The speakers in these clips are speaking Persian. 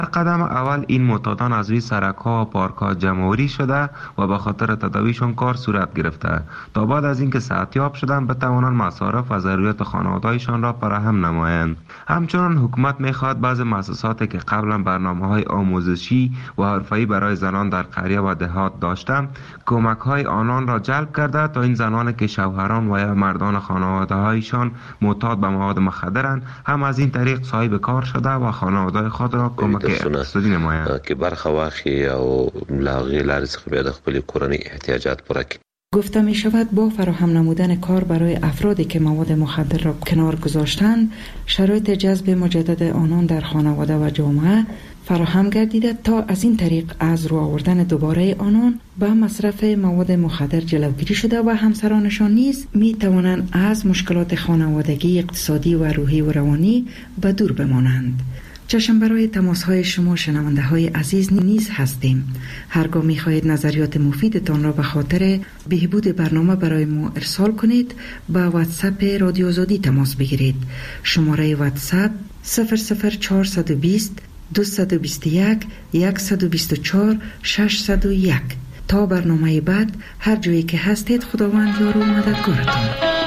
در قدم اول این معتادان از روی سرک‌ها و پارک‌ها جمع‌آوری شده و به خاطر تداویشان کار صورت گرفته تا بعد از اینکه صحتیاب شدند بتوانند مصارف و ضروریات خانواده‌هایشان را فراهم نمایند. همچنین حکومت می‌خواهد بعضی مؤسساتی که قبلا برنامه‌های آموزشی و حرفه‌ای برای زنان در قریه و دهات داشتند کمک‌های آنان را جلب کرده تا این زنانی که شوهران و یا مردان خانواده‌هایشان معتاد به مواد مخدرند هم از این طریق صاحب کار شده و خانواده خود را کمک اقتصادی نمایند که برخه واخی او لاغی لارزخ بیا د خپل کورنۍ احتیاجات پوره کړي. گفته می شود با فراهم نمودن کار برای افرادی که مواد مخدر را کنار گذاشتند شرایط جذب مجدد آنان در خانواده و جامعه فراهم گردیده تا از این طریق از رو آوردن دوباره آنان به مصرف مواد مخدر جلوگیری شده و همسرانشان نیز می توانند از مشکلات خانوادگی، اقتصادی و روحی و روانی به دور بمانند. چشم برای تماس های شما شنونده های عزیز نیز هستیم. هرگاه می خواهید نظریات مفیدتان را به خاطر بهبود برنامه برای ما ارسال کنید با واتساپ رادیو آزادی تماس بگیرید. شماره واتساپ 00420 221 124 601. تا برنامه بعد هر جایی که هستید خداوند یار و مددگارتان.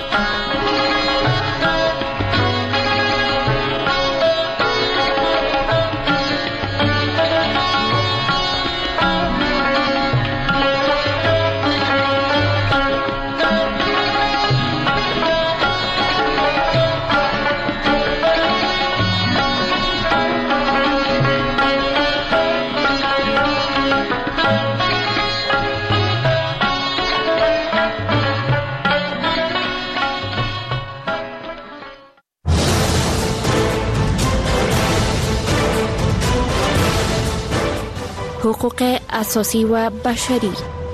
حقوق اساسی و بشری.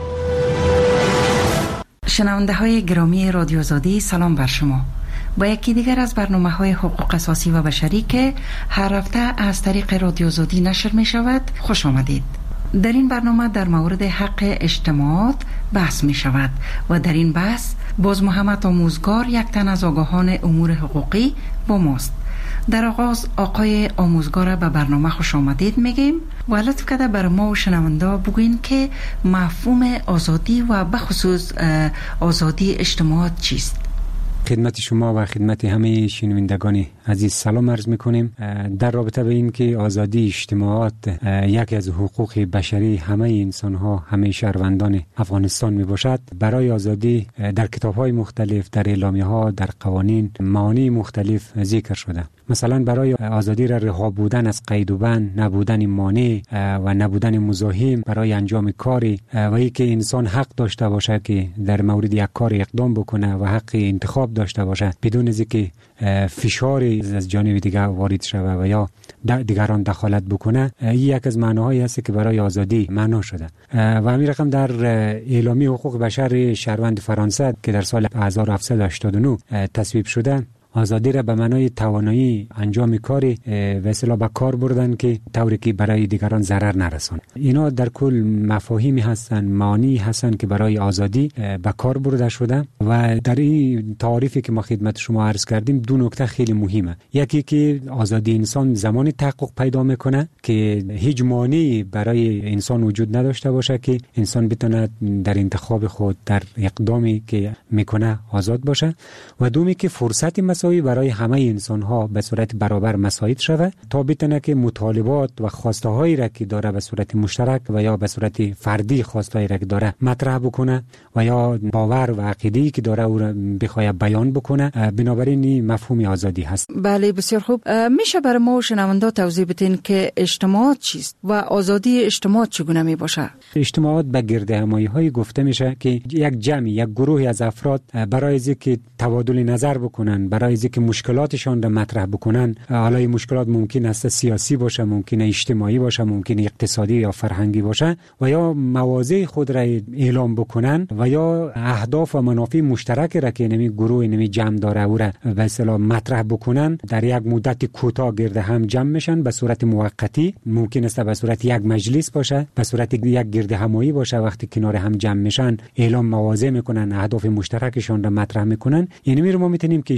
شنونده های گرامی رادیو آزادی سلام بر شما. با یکی دیگر از برنامه های حقوق اساسی و بشری که هر هفته از طریق رادیو آزادی نشر می شود خوش آمدید. در این برنامه در مورد حق اجتماعات بحث می شود و در این بحث باز محمد آموزگار یک تن از آگاهان امور حقوقی با ماست. در آغاز آقای آموزگار به برنامه خوش آمدید میگیم و لطف کرده بر ما و شنونده بگوین که مفهوم آزادی و بخصوص آزادی اجتماعات چیست؟ خدمت شما و خدمت همه شنوندگان عزیز سلام عرض میکنیم. در رابطه به این که آزادی اجتماعات یکی از حقوق بشری همه انسان ها، همه شهروندان افغانستان می باشد، برای آزادی در کتاب های مختلف، در اعلامیه ها، در قوانین معانی مختلف ذکر شده. مثلا برای آزادی را رها بودن از قید و بند، نبودن مانع و نبودن مزاحم برای انجام کاری و اینکه انسان حق داشته باشه که در مورد یک کار اقدام بکنه و حق انتخاب داشته باشه بدون از اینکه فشاری از جانب دیگر وارد شود و یا دیگران دخالت بکنه. این یک از معناهایی است که برای آزادی معنا شده و همین رقم در اعلامیه حقوق بشر شهروند فرانسه که در سال 1789 تصویب شده، آزادی را به معنای توانایی انجام کاری و اصطلاح به کار بردن که طوری که برای دیگران ضرر نرسونه. اینا در کل مفاهیمی هستن، معانی هستن که برای آزادی به کار برده شده و در این تعریفی که ما خدمت شما عرض کردیم دو نکته خیلی مهمه. یکی که آزادی انسان زمانی تحقق پیدا میکنه که هیچ مانعی برای انسان وجود نداشته باشه که انسان بتونه در انتخاب خود، در اقدامی که میکنه آزاد باشه، و دومی که فرصت مساوی برای همه انسان ها به صورت برابر مساعد شود تا بتونه که مطالبات و خواسته هایی را که داره به صورت مشترک و یا به صورت فردی خواسته هایی را که داره مطرح بکنه و یا باور و عقیده‌ای که داره او را بخواد بیان بکنه. بنابراین این مفهوم آزادی هست. بله بسیار خوب. میشه برای ما و شنوندا توضیح بدین که اجتماعات چیست و آزادی اجتماعات چگونه می باشه؟ اجتماعات به گردهمایی های گفته میشه که یک جمعی، یک گروهی از افراد برای اینکه تبادل نظر بکنن، برای اینکه مشکلاتشان را مطرح بکنن، حالا این مشکلات ممکن است سیاسی باشه، ممکن اجتماعی باشه، ممکن اقتصادی یا فرهنگی باشه، و یا مواضع خود را اعلام بکنن و یا اهداف و منافع مشترک را که نمی گروه نمی جمع داره او را به اصطلاح مطرح بکنن، در یک مدت کوتاه گرد هم جمع میشن به صورت موقتی. ممکن است به صورت یک مجلس باشه، به صورت یک گرد همایی باشه. وقتی کنار هم جمع میشن اعلام مواضع میکنن، اهداف مشترکشان را مطرح میکنن. یعنی ما میتونیم که اجتماعات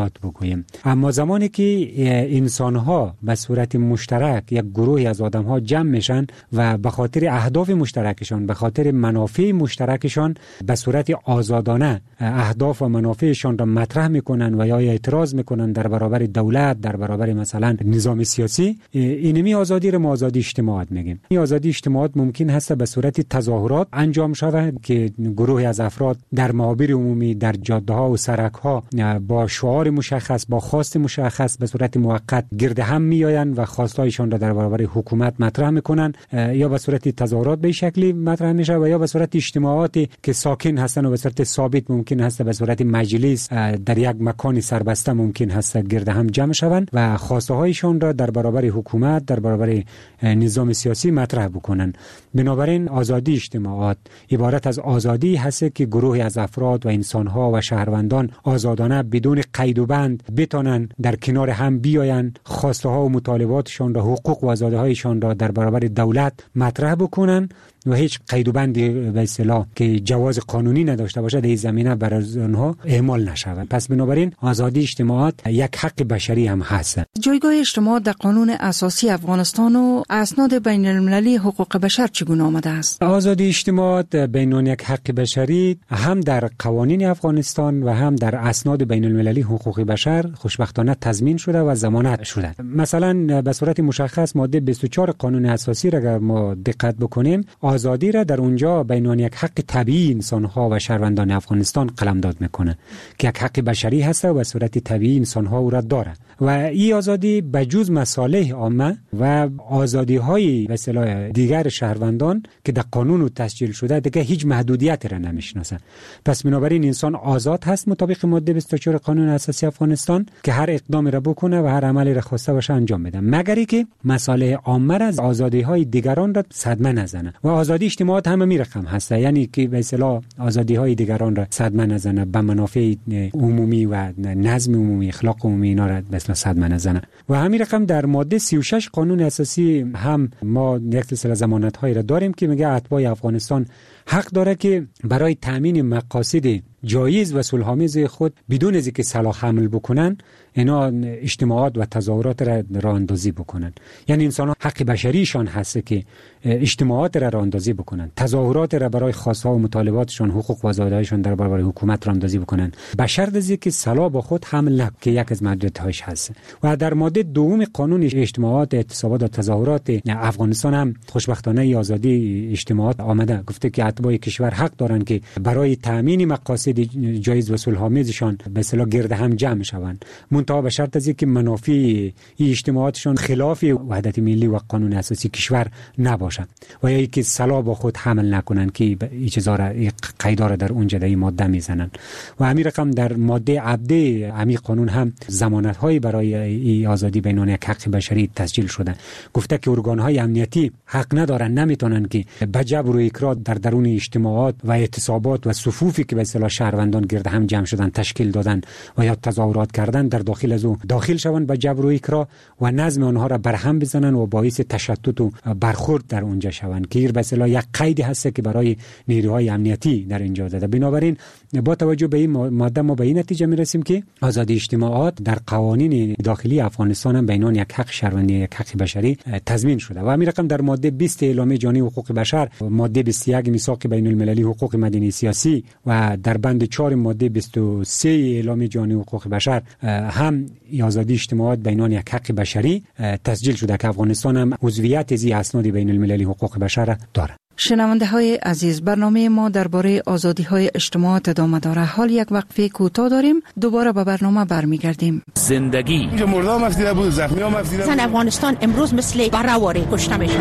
اجتماعات بگوییم. اما زمانی که انسان‌ها به صورت مشترک یک گروهی از آدم‌ها جمع میشن و به خاطر اهداف مشترکشان، به خاطر منافع مشترکشان به صورت آزادانه اهداف و منافعشان را مطرح میکنن و یا اعتراض میکنن در برابر دولت، در برابر مثلا نظام سیاسی، اینمی آزادی را ما آزادی اجتماعات میگیم. این آزادی اجتماعات ممکن هست به صورت تظاهرات انجام شود که گروهی از افراد در محاور عمومی، در جاده‌ها و سرک‌ها با شعار مشخص، با خواست مشخص به صورت موقت گرد هم میآیند و خواستایشان را در برابر حکومت مطرح میکنن، یا به صورت تظاهرات به شکلی مطرح میشه و یا به صورت اجتماعاتی که ساکن هستن و به صورت ثابت ممکن هست به صورت مجلس در یک مکان سربسته ممکن هست گرد هم جمع شوند و خواسته هایشان را در برابر حکومت، در برابر نظام سیاسی مطرح بکنن. بنابراین آزادی اجتماعات عبارت از آزادی هست که گروهی از افراد و انسان‌ها و شهروندان آزادانه بدون قید و بند بتونن در کنار هم بیایند، خواسته ها و مطالباتشان را، حقوق و آزادی هایشان را در برابر دولت مطرح بکنن و هیچ قید و بندی به اصطلاح که جواز قانونی نداشته باشه در این زمینه برای آنها اعمال نشود. پس بنابراین آزادی اجتماعات یک حق بشری هم هست. جایگاه اجتماعات در قانون اساسی افغانستان و اسناد بین المللی حقوق بشر چگونه آمده است؟ آزادی اجتماعات بین یک حق بشری هم در قوانین افغانستان و هم در اسناد بین المللی حقوق بشر خوشبختانه تضمین شده و ضمانت شده. مثلا به صورت مشخص ماده 24 قانون اساسی را اگر ما دقت بکنیم، آزادی را در اونجا بین یک حق طبیعی انسان‌ها و شهروندان افغانستان قلمداد میکنه که یک حق بشری هست و به صورت طبیعی انسان‌ها او را داره و این آزادی بجز مصالح عامه و آزادی‌های به اصطلاح دیگر شهروندان که در قانون تسجیل شده دیگه هیچ محدودیتی را نمیشناسه. پس بنابراین انسان آزاد هست مطابق ماده 24 قانون اساسی افغانستان که هر اقدامی را بکنه و هر عملی را خواسته باشه انجام بده، مگر اینکه مصالح عامه را از آزادی‌های دیگران را صدمه نزنه. و آزادی اجتماعات هم می رقم هست، یعنی که به اصطلاح آزادی‌های دیگران را صدمه نزنه، به منافع عمومی و نظم عمومی، اخلاق عمومی اینا را به اصطلاح صدمه نزنه. و همین رقم در ماده 36 قانون اساسی هم ما یک سلسله ضمانت‌هایی را داریم که میگه اتباع افغانستان حق داره که برای تامین مقاصد جایز و صلح‌آمیز خود بدون از اینکه سلاح حمل بکنن اینا اجتماعات و تظاهرات را راه اندازی بکنن. یعنی انسان حق بشریشان هست که اجتماعات را راه اندازی بکنن، تظاهرات را برای خواست‌ها و مطالباتشان، حقوق و آزادی‌هایشان در برابر حکومت راه اندازی بکنن، به شرط از اینکه سلاح با خود حمل نکنند که یک از محدودیت‌هاش هست. و در ماده دوم قانون اجتماعات، اعتصابات و تظاهرات افغانستان هم خوشبختانه آزادی اجتماعات آمده، گفته که اتباع کشور حق دارند که برای تامین مقاصد جایز و صلح‌آمیزشان به اصطلاح گرد هم جمع شوند، منتها به شرط از اینکه منافع این اجتماعاتشان خلاف وحدت ملی و قانون اساسی کشور نباشد و یا اینکه سلاح با خود حمل نکنند که این چیزا را قیدا را در اونجا در این ماده میزنن. و همین رقم در ماده عبده همین قانون هم ضمانت‌های برای این آزادی بین یک حق بشری تسجیل شده، گفته که ارگان‌های امنیتی حق ندارن، نمیتونن که به جبر و اکراه در درون اجتماعات و اعتصابات و صفوفی که به اصطلاح شهروندان گرد هم جمع شدن تشکیل دادن و یا تظاهرات کردن در داخل از او داخل شوند به جبر و اکراه و نظم آنها را برهم بزنن و باعث تشتت و برخورد در اونجا شوند که به اصطلاح یک قیدی هست که برای نیروهای امنیتی در اینجا داده. بنابراین با توجه به این ماده ما به این نتیجه میرسیم که آزادی اجتماعات در قوانین داخلی افغانستان هم بین یک حق شهروندی یک حق بشری تضمین شده. و همین رقم در ماده 20 اعلامیه جهانی حقوق بشر، ماده 21 میثاق بین المللی حقوق مدنی سیاسی و در بند 4 ماده 23 اعلامیه جهانی حقوق بشر هم آزادی اجتماعات بین یک حق بشری تسجیل شده که افغانستان هم عضویت از اسناد بین المللی حقوق بشر دارد. شنونده های عزیز، برنامه ما درباره آزادی های اجتماعات ادامه داره. حال یک وقفه کوتاه داریم، دوباره به برنامه برمیگردیم. زندگی مردم مفیده بود، زخمی ها مفیده بود. زن افغانستان امروز مثل بره‌واره کشته میشه.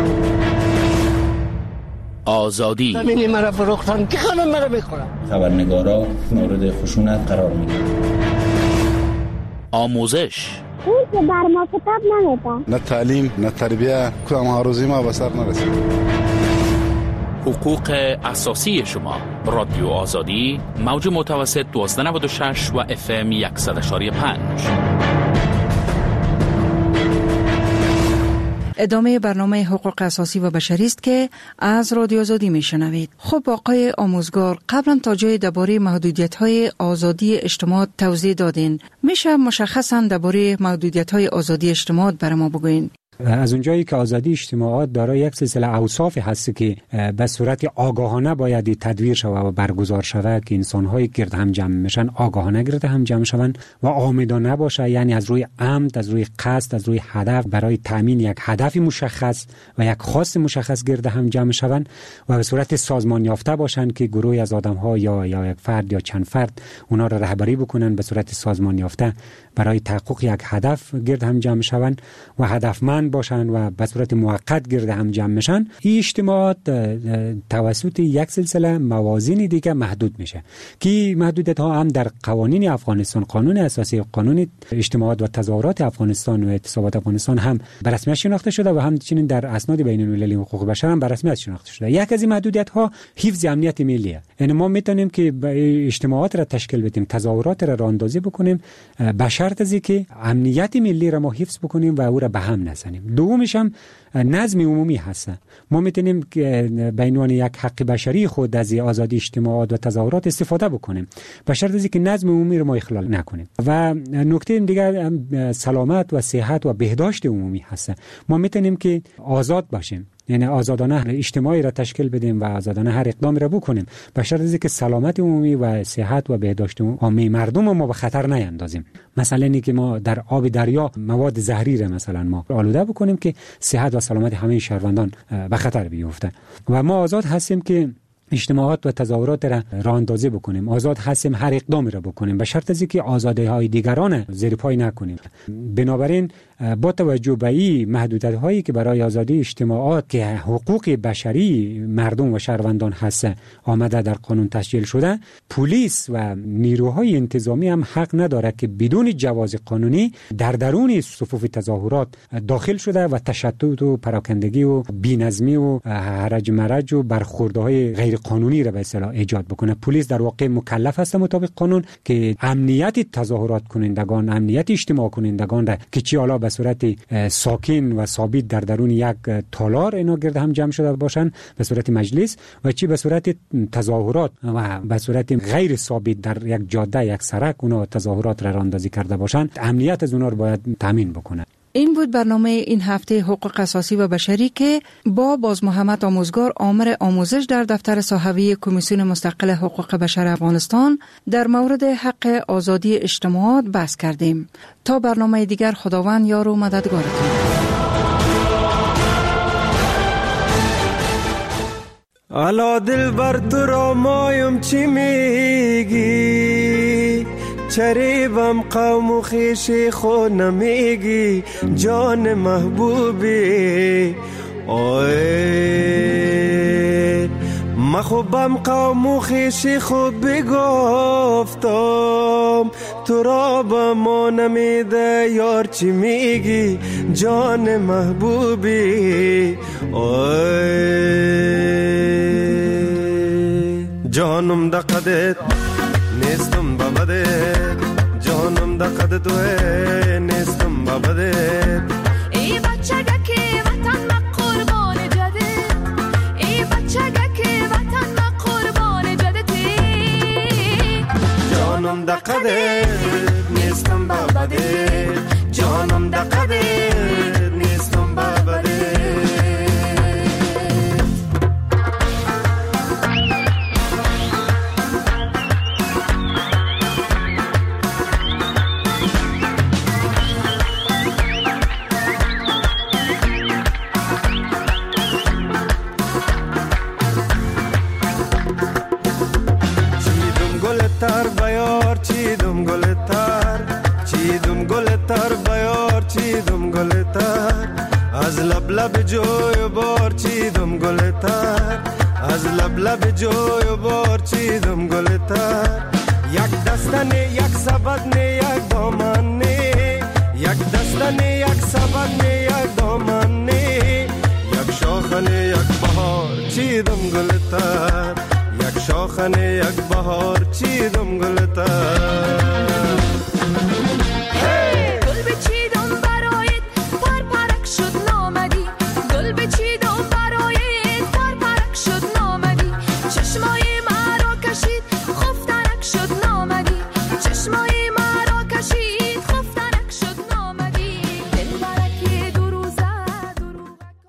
آزادی زمینی مرا فروختن که خانم مرا بخورم. خبرنگارا مورد خشونت قرار میگیرن. آموزش اون که بر ما کتاب نمیده، نه تعلیم نه تربیه، کدام آرزوی ما به سر نرسید. حقوق اساسی شما. رادیو آزادی، موج متوسط 1296 و FM 100.5. ادامه برنامه حقوق اساسی و بشری است که از رادیو آزادی میشنوید. خب آقای آموزگار، قبلا تا جای درباره محدودیت‌های آزادی اجتماع توضیح دادین. میشه مشخصاً درباره محدودیت‌های آزادی اجتماع برای ما بگوین؟ از اونجایی که آزادی اجتماعات دارای یک سلسله اوصاف هست که به صورت آگاهانه باید تدویر شود و برگزار شود که انسان‌های گرد هم جمع میشن آگاهانه گرد هم جمع شوند و آمدانه باشه، یعنی از روی عمد، از روی قصد، از روی هدف برای تامین یک هدف مشخص و یک خواست مشخص گرد هم جمع شوند و به صورت سازمان یافته باشند که گروهی از آدم‌ها یا یک فرد یا چند فرد اونا را رهبری بکنن به صورت سازمان یافته برای تحقق یک هدف گرد هم جمع شوند و هدفمند باشند و به صورت موقت گرد هم جمع میشن. این اجتماعات توسط یک سلسله موازین دیگه محدود میشه که محدودیت ها هم در قوانین افغانستان، قانون اساسی، قانون اجتماعات و تظاهرات افغانستان و اعتصابات افغانستان هم به رسمیت شناخته شده و همچنین در اسناد بین المللی حقوق بشر هم به رسمیت شناخته شده. یک از این محدودیت ها حفظ امنیت ملیه. یعنی ما میتونیم که اجتماعات را تشکیل بدیم، تظاهرات را راهاندازی بکنیم به شرط از اینکه امنیت ملی را ما حفظ بکنیم و او را به هم نزنیم. دومش هم نظم عمومی هست. ما میتونیم به عنوان یک حق بشری خود از آزادی اجتماعات و تظاهرات استفاده بکنیم به شرط از اینکه نظم عمومی رو ما اخلال نکنیم. و نکته دیگر سلامت و صحت و بهداشت عمومی هست. ما میتونیم که آزاد باشیم، یعنی آزادانه اجتماعی را تشکیل بدیم و آزادانه هر اقدامی را بکنیم به شرط از اینکه سلامت عمومی و صحت و بهداشت عمومی مردم ما به خطر نیندازیم. مثلا اینکه ما در آب دریا مواد زهری را مثلا ما آلوده بکنیم که صحت و سلامت همه شهروندان به خطر بیفته. و ما آزاد هستیم که اجتماعات و تظاهرات را راهاندازی بکنیم، آزاد هستیم هر اقدامی را بکنیم به شرط از اینکه آزادی‌های دیگران زیر پای نکنیم. بنابراین با توجه به این محدودیت‌هایی که برای آزادی اجتماعات که حقوق بشری مردم و شهروندان هست آمده در قانون تسجیل شده، پلیس و نیروهای انتظامی هم حق نداره که بدون جواز قانونی در درون صفوف تظاهرات داخل شده و تشتت و پراکندگی و بی‌نظمی و هرج مرج و برخوردهای غیر قانونی را به اصطلاح ایجاد بکنه. پلیس در واقع مکلف است مطابق قانون که امنیت تظاهرات کنندگان، امنیت اجتماع کنندگان را که چی حالا به صورت ساکن و ثابت در درون یک تالار اینا گرد هم جمع شده باشن به صورت مجلس و چی به صورت تظاهرات و به صورت غیر ثابت در یک جاده، یک سرک اونا تظاهرات را راهاندازی کرده باشن، امنیت از اونا رو باید تامین بکنه. این بود برنامه این هفته حقوق اساسی و بشری که با باز محمد آموزگار آمر آموزش در دفتر صحوی کمیسیون مستقل حقوق بشر افغانستان در مورد حق آزادی اجتماعات بحث کردیم. تا برنامه دیگر خداوند یار و مددگارتون. الا دل بر تو را مایم چی میگی، چریبم قوم و خیشی خود نمیگی، جان محبوبی اوه مخوبم قوم و خیشی خود بگفتم، تو را با ما نمیده یار چی میگی، جان محبوبی اوه جانم دقدت نیستم بابده، جانم دقد توه نیستم بابده، ای بچگه که وطن ما قربان جده، ای بچگه که وطن ما قربان جده تی، جانم دقد نیستم بابده، جانم دقد نیستم بابده. تر بیار چیدم گل تر، چیدم گل تر بیار چیدم گل تر، از لب لب جوی بار چیدم گل تر، از لب لب جوی بار چیدم گل تر، یک دستنه یک سبدنه یک دامنه، یک دستنه یک سبدنه یک دامنه، یک شاخنه یک بهار چیدم گل تر، یک شاخنه یک بهار چیدم گل تر.